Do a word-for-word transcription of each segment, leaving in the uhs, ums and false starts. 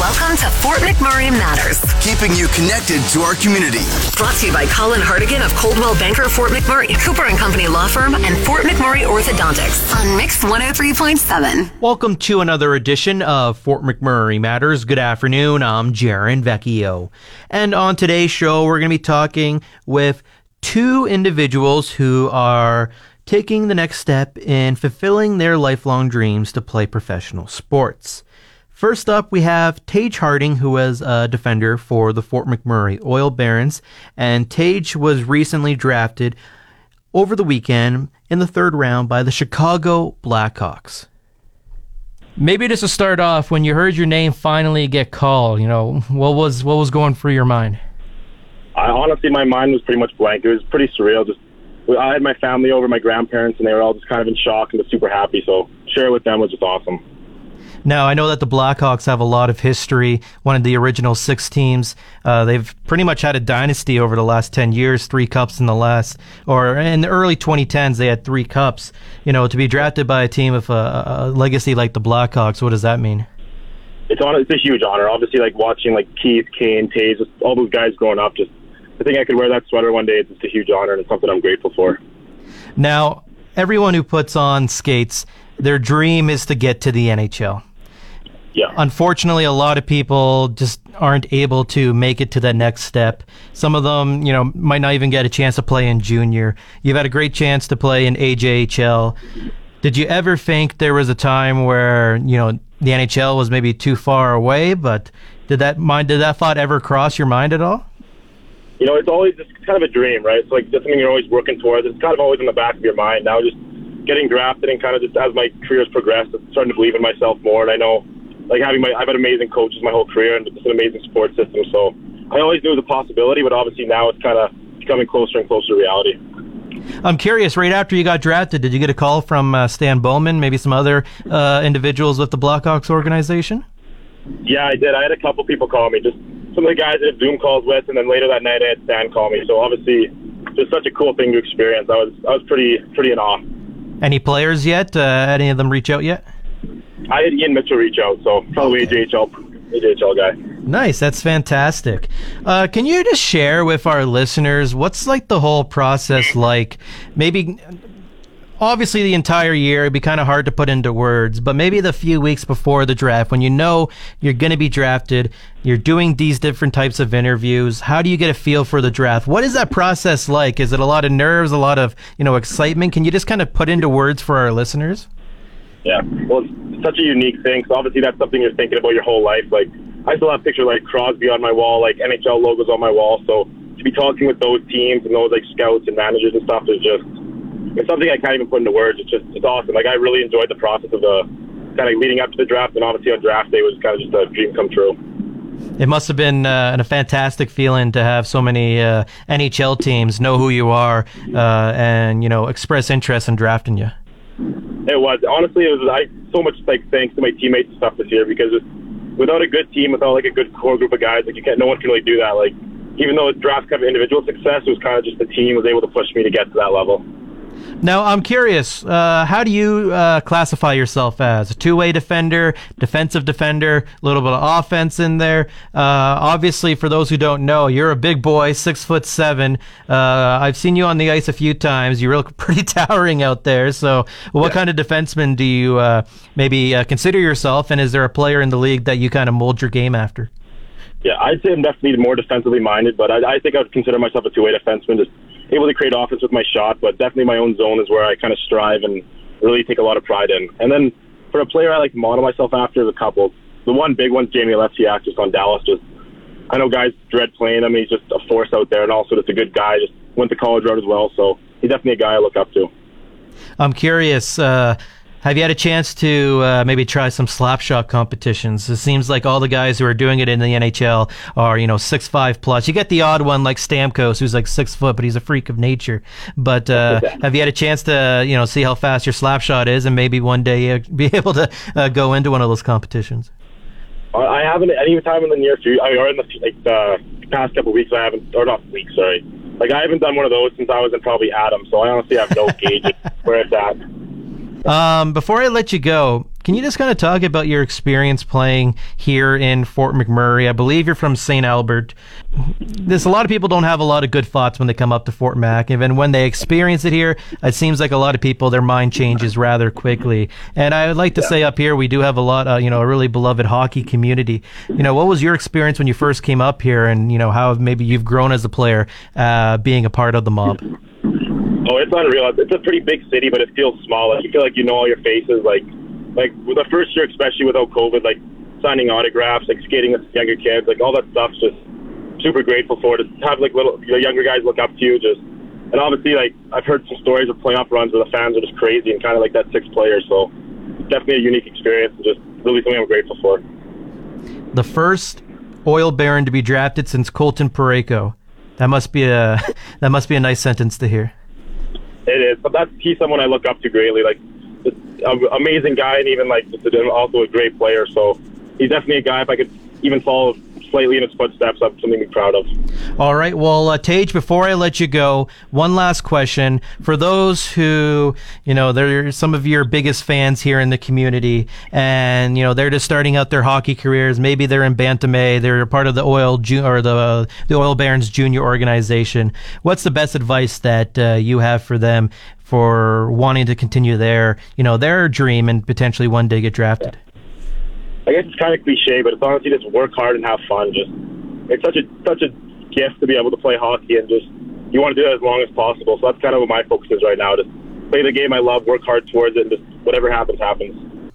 Welcome to Fort McMurray Matters. Keeping you connected to our community. Brought to you by Colin Hardigan of Coldwell Banker Fort McMurray, Cooper and Company Law Firm, and Fort McMurray Orthodontics on Mix one oh three point seven. Welcome to another edition of Fort McMurray Matters. Good afternoon. I'm Jaron Vecchio. And on today's show, we're going to be talking with two individuals who are taking the next step in fulfilling their lifelong dreams to play professional sports. First up, we have Tage Harding, who was a defender for the Fort McMurray Oil Barons, and Tage was recently drafted over the weekend in the third round by the Chicago Blackhawks. Maybe just to start off, when you heard your name finally get called, you know, what was what was going through your mind? I honestly, my mind was pretty much blank. It was pretty surreal. Just I had my family over, my grandparents, and they were all just kind of in shock and just super happy. So share it with them was just awesome. Now, I know that the Blackhawks have a lot of history, one of the original six teams. Uh, they've pretty much had a dynasty over the last ten years, three cups in the last, or in the early twenty tens, they had three cups. You know, to be drafted by a team with a, a legacy like the Blackhawks, what does that mean? It's on, it's a huge honor. Obviously, like watching like Keith, Kane, Tage, just all those guys growing up, just I think I could wear that sweater one day. It's just a huge honor, and it's something I'm grateful for. Now, everyone who puts on skates, their dream is to get to the N H L. Yeah. Unfortunately, a lot of people just aren't able to make it to that next step. Some of them, you know, might not even get a chance to play in junior. You've had a great chance to play in A J H L. Did you ever think there was a time where, you know, the N H L was maybe too far away, but did that mind, did that thought ever cross your mind at all? You know, it's always just kind of a dream, right? It's like just something you're always working towards. It's kind of always in the back of your mind. Now just getting drafted and kind of just as my career's progressed, I'm starting to believe in myself more. And I know, like having my, I've had amazing coaches my whole career and it's an amazing support system. So I always knew it was a possibility, but obviously now it's kind of becoming closer and closer to reality. I'm curious, right after you got drafted, did you get a call from uh, Stan Bowman, maybe some other uh, individuals with the Blackhawks organization? Yeah, I did. I had a couple people call me, just some of the guys I had Zoom calls with, and then later that night I had Stan call me. So obviously, just such a cool thing to experience. I was I was pretty pretty in awe. Any players yet? Uh, any of them reach out yet? I had Ian Mitchell reach out, so probably okay. A J H L, A J H L guy. Nice, that's fantastic. Uh, can you just share with our listeners what's like the whole process like? Maybe, obviously the entire year, it'd be kind of hard to put into words, but maybe the few weeks before the draft, when you know you're going to be drafted, you're doing these different types of interviews. How do you get a feel for the draft? What is that process like? Is it a lot of nerves, a lot of, you know, excitement? Can you just kind of put into words for our listeners? Yeah, well, it's such a unique thing. So obviously that's something you're thinking about your whole life. Like, I still have pictures like Crosby on my wall, like N H L logos on my wall. So to be talking with those teams and those like scouts and managers and stuff is just, it's something I can't even put into words. It's just, it's awesome. Like, I really enjoyed the process of the kind of leading up to the draft, and obviously on draft day was kind of just a dream come true. It must have been uh, a fantastic feeling to have so many uh, N H L teams know who you are uh, and, you know, express interest in drafting you. It was. Honestly, it was I so much like thanks to my teammates and stuff this year, because it's, without a good team, without like a good core group of guys, like you can't, no one can really do that. Like, even though it draft kind of individual success, it was kind of just the team was able to push me to get to that level. Now, I'm curious, uh, how do you uh, classify yourself as? A two-way defender, defensive defender, a little bit of offense in there? Uh, obviously, for those who don't know, you're a big boy, six foot seven. Uh, I've seen you on the ice a few times. You look pretty towering out there. So what yeah. kind of defenseman do you uh, maybe uh, consider yourself, and is there a player in the league that you kind of mold your game after? Yeah, I'd say I'm definitely more defensively minded, but I, I think I would consider myself a two-way defenseman, just able to create offense with my shot, but definitely my own zone is where I kind of strive and really take a lot of pride in. And then for a player I like to model myself after, is a couple. The one big one's Jamie Oleksiak, just on Dallas. Just I know guys dread playing him. He's just a force out there, and also just a good guy. Just went the college route as well, so he's definitely a guy I look up to. I'm curious, uh, have you had a chance to uh, maybe try some slap shot competitions? It seems like all the guys who are doing it in the N H L are, you know, six five plus. You get the odd one like Stamkos, who's like six foot, but he's a freak of nature. But uh, have you had a chance to, you know, see how fast your slap shot is, and maybe one day uh, be able to uh, go into one of those competitions? I haven't any time in the near future, or in the like the past couple of weeks. I haven't, or not weeks, sorry. Like I haven't done one of those since I was in probably Adam. So I honestly have no gauge where it's at. Um, before I let you go, Can you just kind of talk about your experience playing here in Fort McMurray? I believe you're from Saint Albert. There's a lot of people don't have a lot of good thoughts when they come up to Fort Mac. Even when they experience it here, it seems like a lot of people, their mind changes rather quickly. And I would like to yeah. say up here, we do have a lot, uh, you know, a really beloved hockey community. You know, what was your experience when you first came up here, and, you know, how maybe you've grown as a player uh, being a part of the mob? Oh, it's unreal. It's a pretty big city, but it feels small. Like, you feel like you know all your faces. Like, like with the first year, especially without COVID, like signing autographs, like skating with younger kids, like all that stuff's just super grateful for. To have like little the younger guys look up to you, just and obviously like I've heard some stories of playoff runs where the fans are just crazy and kind of like that six players. So definitely a unique experience and just really something I'm grateful for. The first Oil Baron to be drafted since Colton Parayko. That must be a that must be a nice sentence to hear. It is, but that's he's someone I look up to greatly. Like, just an amazing guy, and even like just also a great player. So he's definitely a guy. If I could even follow slightly in his footsteps, I'm something to be proud of. All right. Well, uh, Tage, before I let you go, one last question for those who, you know, they're some of your biggest fans here in the community, and you know they're just starting out their hockey careers. Maybe they're in Bantam A, they're part of the Oil Ju- or the the Oil Barons Junior organization. What's the best advice that uh, you have for them for wanting to continue their, you know, their dream and potentially one day get drafted? I guess it's kind of cliche, but it's honestly just work hard and have fun. Just it's such a such a gift to be able to play hockey, and just you want to do it as long as possible. So that's kind of what my focus is right now: just play the game I love, work hard towards it, and just whatever happens, happens.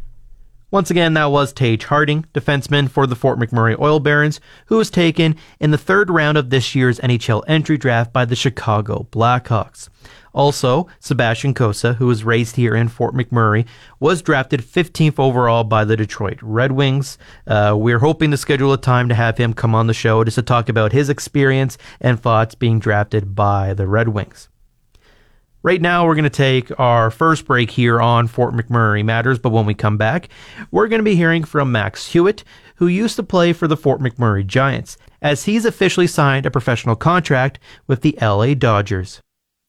Once again, that was Tage Harding, defenseman for the Fort McMurray Oil Barons, who was taken in the third round of this year's N H L entry draft by the Chicago Blackhawks. Also, Sebastian Cossa, who was raised here in Fort McMurray, was drafted fifteenth overall by the Detroit Red Wings. Uh, we're hoping to schedule a time to have him come on the show just to talk about his experience and thoughts being drafted by the Red Wings. Right now, we're going to take our first break here on Fort McMurray Matters, but when we come back, we're going to be hearing from Max Hewitt, who used to play for the Fort McMurray Giants, as he's officially signed a professional contract with the L A Dodgers.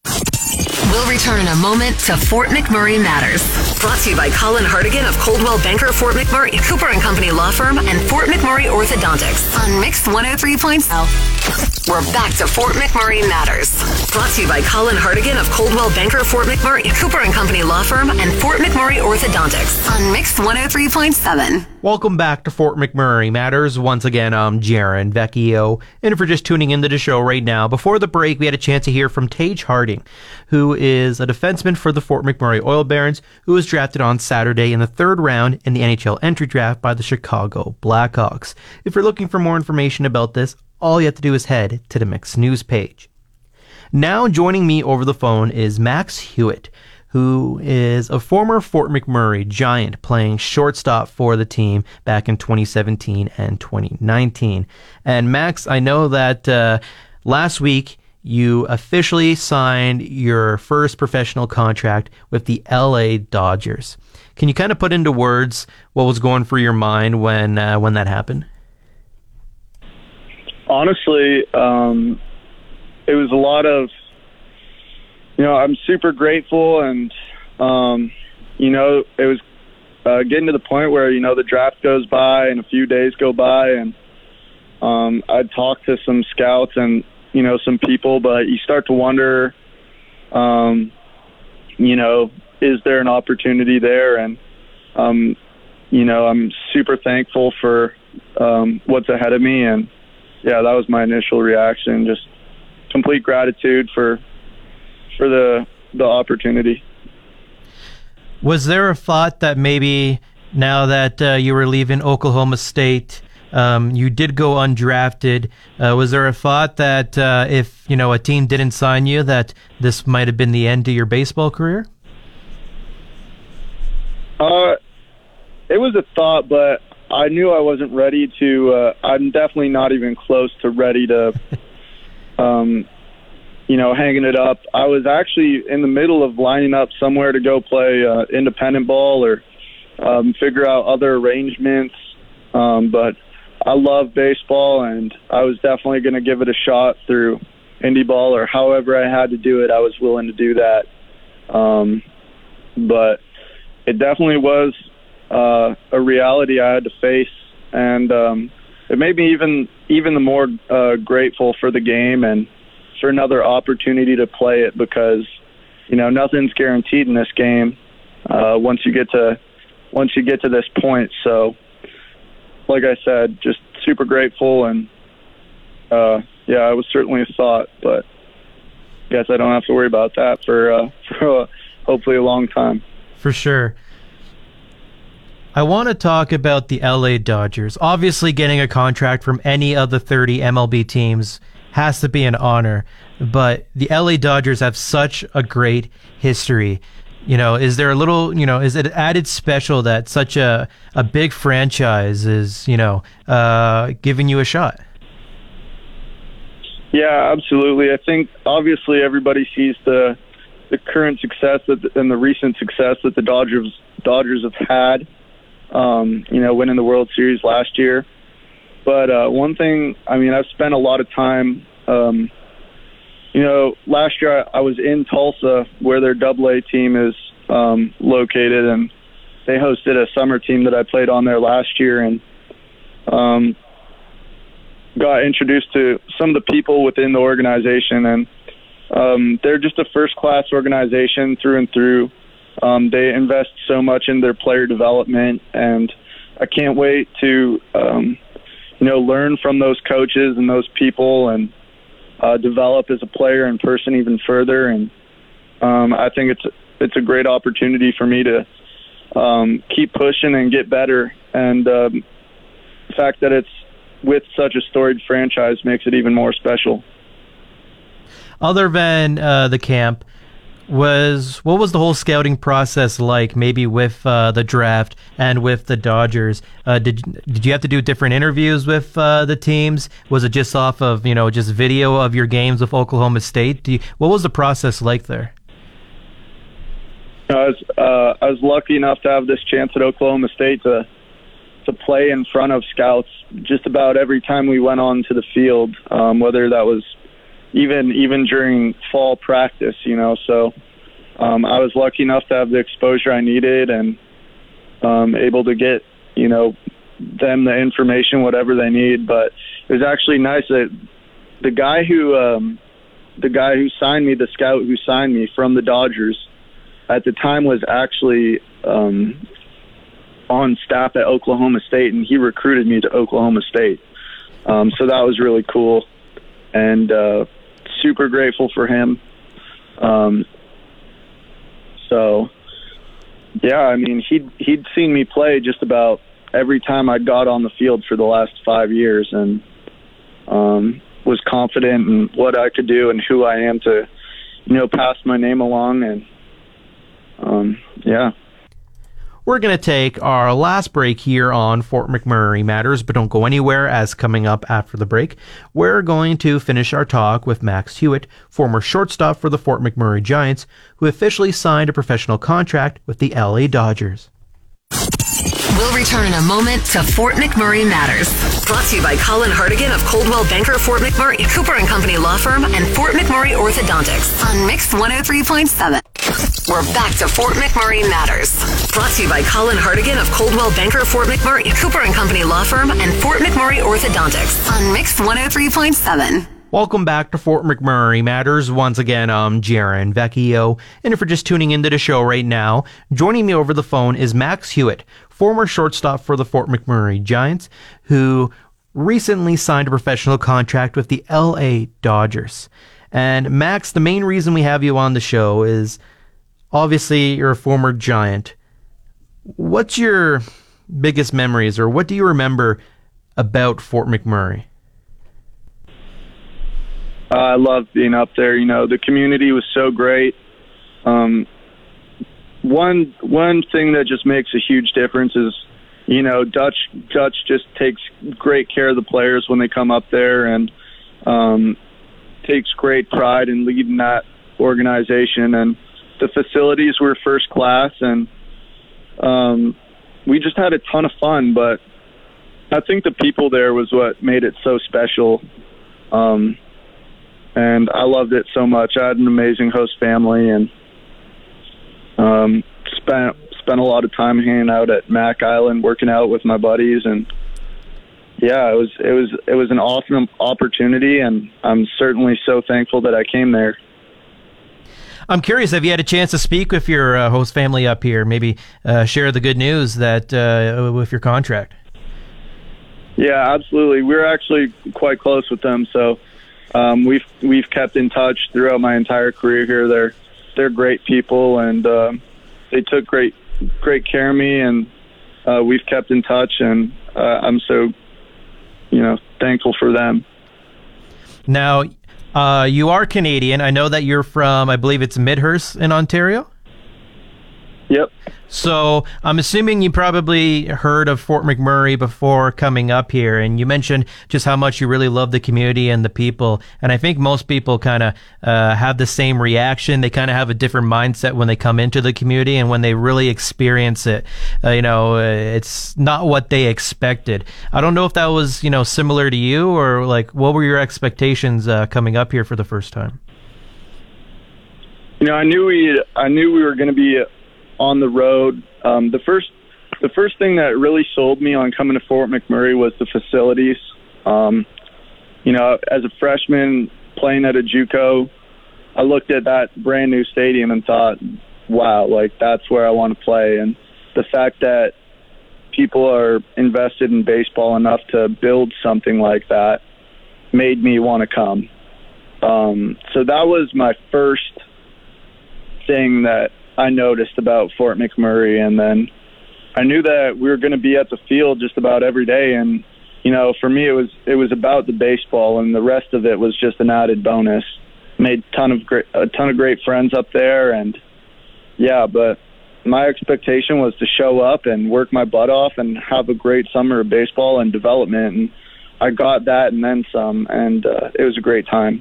We'll return in a moment to Fort McMurray Matters. Brought to you by Colin Hartigan of Coldwell Banker Fort McMurray, Cooper and Company Law Firm, and Fort McMurray Orthodontics on Mix one oh three point oh. We're back to Fort McMurray Matters. Brought to you by Colin Hartigan of Coldwell Banker Fort McMurray, Cooper and Company Law Firm, and Fort McMurray Orthodontics on Mix one oh three point seven. Welcome back to Fort McMurray Matters. Once again, I'm Jaron Vecchio. And if you're just tuning into the show right now, before the break, we had a chance to hear from Tage Harding, who is a defenseman for the Fort McMurray Oil Barons, who was drafted on Saturday in the third round in the N H L entry draft by the Chicago Blackhawks. If you're looking for more information about this, all you have to do is head to the Mix News page. Now joining me over the phone is Max Hewitt, who is a former Fort McMurray Giant playing shortstop for the team back in twenty seventeen and twenty nineteen. And Max, I know that uh, last week you officially signed your first professional contract with the L A Dodgers. Can you kind of put into words what was going through your mind when uh, when that happened? Honestly, um, it was a lot of, you know, I'm super grateful, and, um, you know, it was uh, getting to the point where, you know, the draft goes by and a few days go by, and um, I'd talk to some scouts and, you know, some people, but you start to wonder, um, you know, is there an opportunity there? And, um, you know, I'm super thankful for um, what's ahead of me, and, yeah, that was my initial reaction, just complete gratitude for for the the opportunity. Was there a thought that maybe now that uh, you were leaving Oklahoma State, um, you did go undrafted, uh, was there a thought that uh, if, you know, a team didn't sign you, that this might have been the end to your baseball career? Uh, it was a thought, but I knew I wasn't ready to, uh, I'm definitely not even close to ready to, um, you know, hanging it up. I was actually in the middle of lining up somewhere to go play uh, independent ball or um, figure out other arrangements. Um, but I love baseball, and I was definitely going to give it a shot through indie ball, or however I had to do it, I was willing to do that. Um, but it definitely was uh, a reality I had to face, and um, it made me even even the more uh, grateful for the game and for another opportunity to play it, because you know nothing's guaranteed in this game uh, once you get to once you get to this point. So, like I said, just super grateful, and uh, yeah, it was certainly a thought, but I guess I don't have to worry about that for uh, for uh, hopefully a long time. For sure. I want to talk about the L A Dodgers. Obviously, getting a contract from any of the thirty M L B teams has to be an honor, but the L A Dodgers have such a great history. You know, is there a little, you know, is it added special that such a, a big franchise is, you know, uh, giving you a shot? Yeah, absolutely. I think obviously everybody sees the the current success that, and the recent success that the Dodgers Dodgers have had. Um, you know, winning the World Series last year. But uh, one thing, I mean, I've spent a lot of time, um, you know, last year I, I was in Tulsa where their double A team is um, located, and they hosted a summer team that I played on there last year, and um, got introduced to some of the people within the organization, and um, they're just a first-class organization through and through. Um, they invest so much in their player development, and I can't wait to, um, you know, learn from those coaches and those people and uh, develop as a player and person even further. And um, I think it's it's a great opportunity for me to um, keep pushing and get better. And um, the fact that it's with such a storied franchise makes it even more special. Other than uh, the camp, was what was the whole scouting process like? Maybe with uh, the draft and with the Dodgers, uh, did did you have to do different interviews with uh, the teams? Was it just off of you know just video of your games with Oklahoma State? Do you, what was the process like there? I was uh, I was lucky enough to have this chance at Oklahoma State to to play in front of scouts just about every time we went on to the field, um, whether that was even even during fall practice, you know. So um, I was lucky enough to have the exposure I needed and um, able to get, you know, them the information, whatever they need. But it was actually nice that the guy who um, the guy who signed me, the scout who signed me from the Dodgers at the time, was actually um, on staff at Oklahoma State, and he recruited me to Oklahoma State. Um, so that was really cool. And uh, super grateful for him. Um, so, yeah, I mean, he'd, he'd seen me play just about every time I got on the field for the last five years and um, was confident in what I could do and who I am to, you know, pass my name along. And, um, yeah. We're going to take our last break here on Fort McMurray Matters, but don't go anywhere, as coming up after the break, we're going to finish our talk with Max Hewitt, former shortstop for the Fort McMurray Giants, who officially signed a professional contract with the L A Dodgers. We'll return in a moment to Fort McMurray Matters. Brought to you by Colin Hardigan of Coldwell Banker Fort McMurray, Cooper and Company Law Firm, and Fort McMurray Orthodontics on Mix one oh three point seven. We're back to Fort McMurray Matters. Brought to you by Colin Hardigan of Coldwell Banker Fort McMurray, Cooper and Company Law Firm, and Fort McMurray Orthodontics on Mix one oh three point seven. Welcome back to Fort McMurray Matters. Once again, I'm Jaron Vecchio, and if you're just tuning into the show right now, joining me over the phone is Max Hewitt, former shortstop for the Fort McMurray Giants, who recently signed a professional contract with the L A Dodgers. And Max, the main reason we have you on the show is obviously you're a former Giant. What's your biggest memories, or what do you remember about Fort McMurray? Uh, I loved being up there. You know, the community was so great. Um, one one thing that just makes a huge difference is, you know, Dutch Dutch just takes great care of the players when they come up there, and um, takes great pride in leading that organization. And the facilities were first class, and um, we just had a ton of fun. But I think the people there was what made it so special. Um, And I loved it so much. I had an amazing host family, and um, spent spent a lot of time hanging out at Mack Island, working out with my buddies, and yeah, it was it was it was an awesome opportunity, and I'm certainly so thankful that I came there. I'm curious, have you had a chance to speak with your uh, host family up here? Maybe uh, share the good news that uh, with your contract. Yeah, absolutely. We're actually quite close with them, so um, we've we've kept in touch throughout my entire career here. They're they're great people, and uh, they took great great care of me, and uh, we've kept in touch, and uh, I'm so you know thankful for them. Now, uh, you are Canadian. I know that you're from, I believe it's Midhurst in Ontario. Yep. So I'm assuming you probably heard of Fort McMurray before coming up here, and you mentioned just how much you really love the community and the people. And I think most people kind of uh, have the same reaction. They kind of have a different mindset when they come into the community, and when they really experience it, uh, you know, uh, it's not what they expected. I don't know if that was, you know, similar to you, or like what were your expectations uh, coming up here for the first time? You know, I knew we I knew we were going to be on the road. Um, the first the first thing that really sold me on coming to Fort McMurray was the facilities. Um, you know, as a freshman playing at a JUCO, I looked at that brand new stadium and thought, wow, like that's where I want to play. And the fact that people are invested in baseball enough to build something like that made me want to come. Um, so that was my first thing that I noticed about Fort McMurray, and then I knew that we were going to be at the field just about every day. And you know, for me, it was it was about the baseball, and the rest of it was just an added bonus. Made ton of great a ton of great friends up there, and yeah. But my expectation was to show up and work my butt off and have a great summer of baseball and development, and I got that and then some, and uh, it was a great time.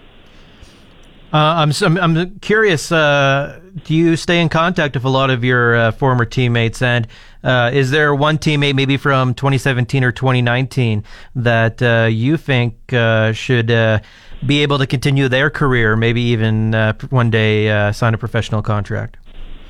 Uh, I'm, I'm I'm curious. Uh, do you stay in contact with a lot of your uh, former teammates? And uh, is there one teammate, maybe from twenty seventeen or twenty nineteen, that uh, you think uh, should uh, be able to continue their career, maybe even uh, one day uh, sign a professional contract?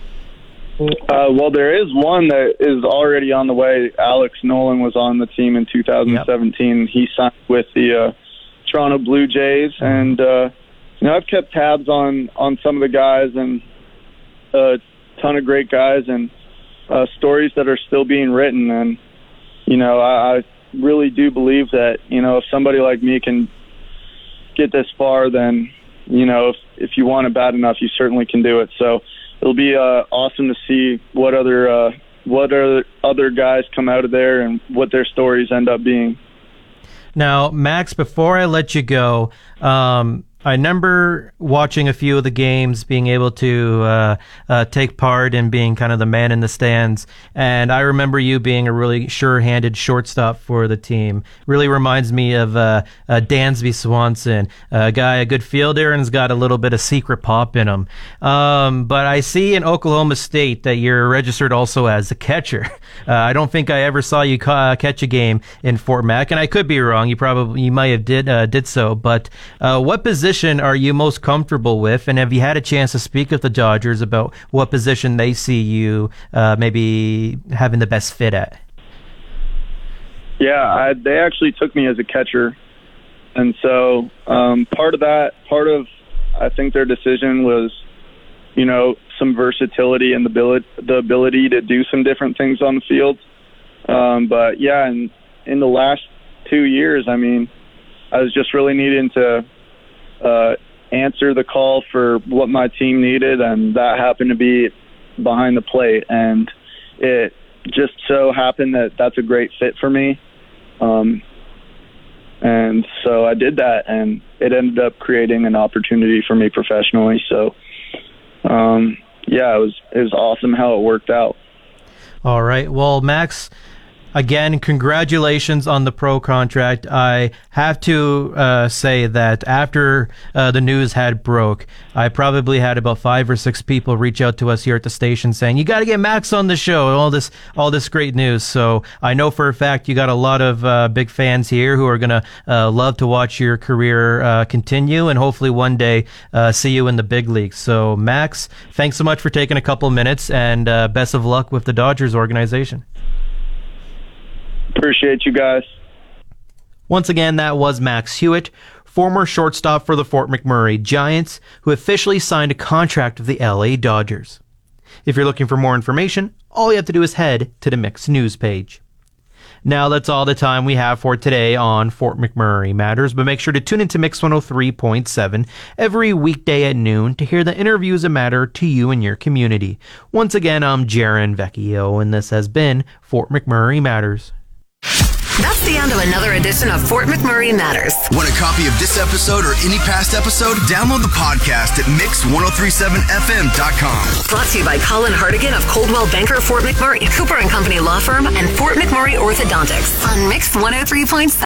Uh, well, there is one that is already on the way. Alex Nolan was on the team in two thousand seventeen. Yep. He signed with the uh, Toronto Blue Jays, and uh, you know, I've kept tabs on, on some of the guys, and a ton of great guys, and uh, stories that are still being written. And, you know, I, I really do believe that, you know, if somebody like me can get this far, then, you know, if, if you want it bad enough, you certainly can do it. So it'll be uh, awesome to see what other, uh, what other, other guys come out of there and what their stories end up being. Now, Max, before I let you go, um, I remember watching a few of the games, being able to uh, uh, take part and being kind of the man in the stands. And I remember you being a really sure-handed shortstop for the team. Really reminds me of uh, uh, Dansby Swanson, a guy, a good fielder, and has got a little bit of secret pop in him. Um, but I see in Oklahoma State that you're registered also as a catcher. Uh, I don't think I ever saw you ca- catch a game in Fort Mac, and I could be wrong. You probably you might have did uh, did so. But uh, what position are you most comfortable with, and have you had a chance to speak with the Dodgers about what position they see you uh, maybe having the best fit at? Yeah, I, they actually took me as a catcher, and so um, part of that, part of I think their decision was, you know, some versatility and the ability, the ability to do some different things on the field. Um, but yeah, in in the last two years, I mean, I was just really needing to Uh, answer the call for what my team needed, and that happened to be behind the plate. And it just so happened that that's a great fit for me. Um, and so I did that, and it ended up creating an opportunity for me professionally. So, um, yeah, it was it was awesome how it worked out. All right. Well, Max, Again, congratulations on the pro contract. I have to uh, say that after uh, the news had broke, I probably had about five or six people reach out to us here at the station saying, you got to get Max on the show, all this all this great news. So I know for a fact you got a lot of uh, big fans here who are going to uh, love to watch your career uh, continue and hopefully one day uh, see you in the big leagues. So Max, thanks so much for taking a couple minutes, and uh, best of luck with the Dodgers organization. Appreciate you guys. Once again, that was Max Hewitt, former shortstop for the Fort McMurray Giants, who officially signed a contract with the L A Dodgers. If you're looking for more information, all you have to do is head to the Mix News page. Now, that's all the time we have for today on Fort McMurray Matters, but make sure to tune into Mix one oh three point seven every weekday at noon to hear the interviews that matter to you and your community. Once again, I'm Jaron Vecchio, and this has been Fort McMurray Matters. That's the end of another edition of Fort McMurray Matters. Want a copy of this episode or any past episode? Download the podcast at mix ten thirty-seven f m dot com. Brought to you by Colin Hardigan of Coldwell Banker Fort McMurray, Cooper and Company Law Firm, and Fort McMurray Orthodontics on Mix one oh three point seven.